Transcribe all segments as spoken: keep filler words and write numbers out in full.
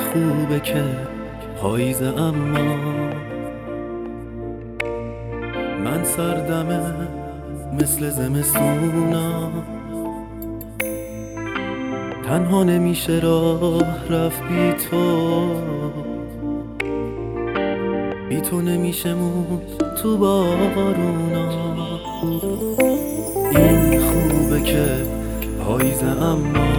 خوبه که پاییزه، اما من سردمه مثل زمستونا. تنها نمیشه راه رفت بی تو، بی تو نمیشه موند تو بارونا. این خوبه که پاییزه، اما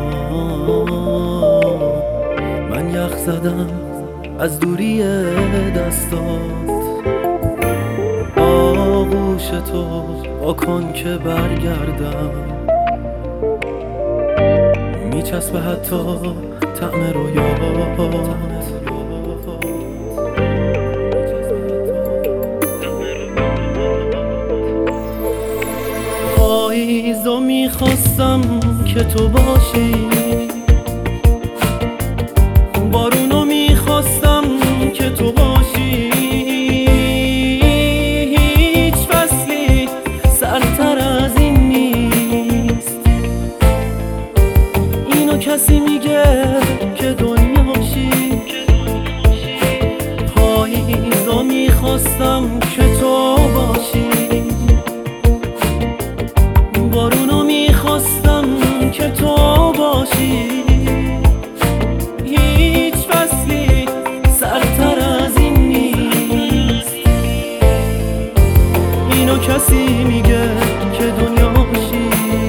من یخ زدم از دوری دستات. آغوش تو با کن که برگردم، میچسبه حتی طعم رویات. پاییزو میخواستم که تو باشی، بارونو میخواستم که تو باشی. هیچ فصلی سرتر از این نیست، اینو کسی میگه که دنیاشی. پاییزو میخواستم که تو باشی، بارونو میخواستم که تو باشی. هیچ فصلی سرتر از این نیست، اینو کسی میگه که دنیاشی.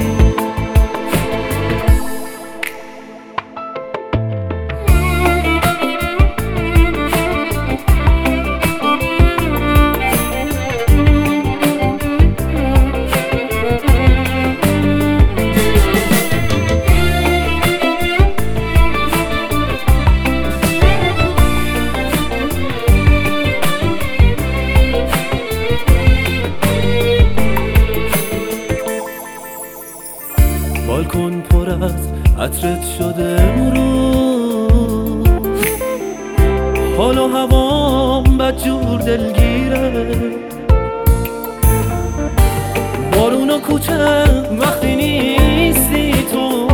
بالکن پر از عطرت شده امروز، حال و هوام بدجور دلگیره. بارون و کوچه وقتی نیستی تو،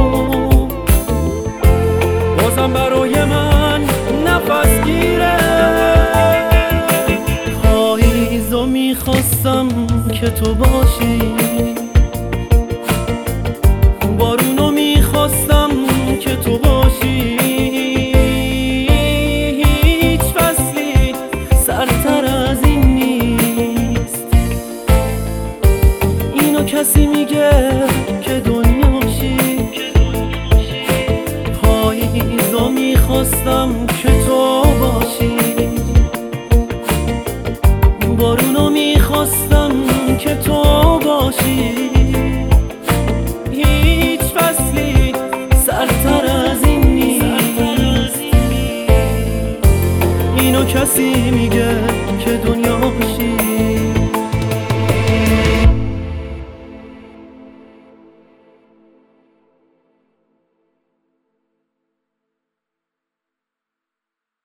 بازم برای من نفس گیره. پاییزو میخواستم که تو باشی، بارونو میخواستم که تو باشی. هیچ فصلی سرتر از این نیست، اینو کسی میگه که دنیاشی. پاییزو میخواستم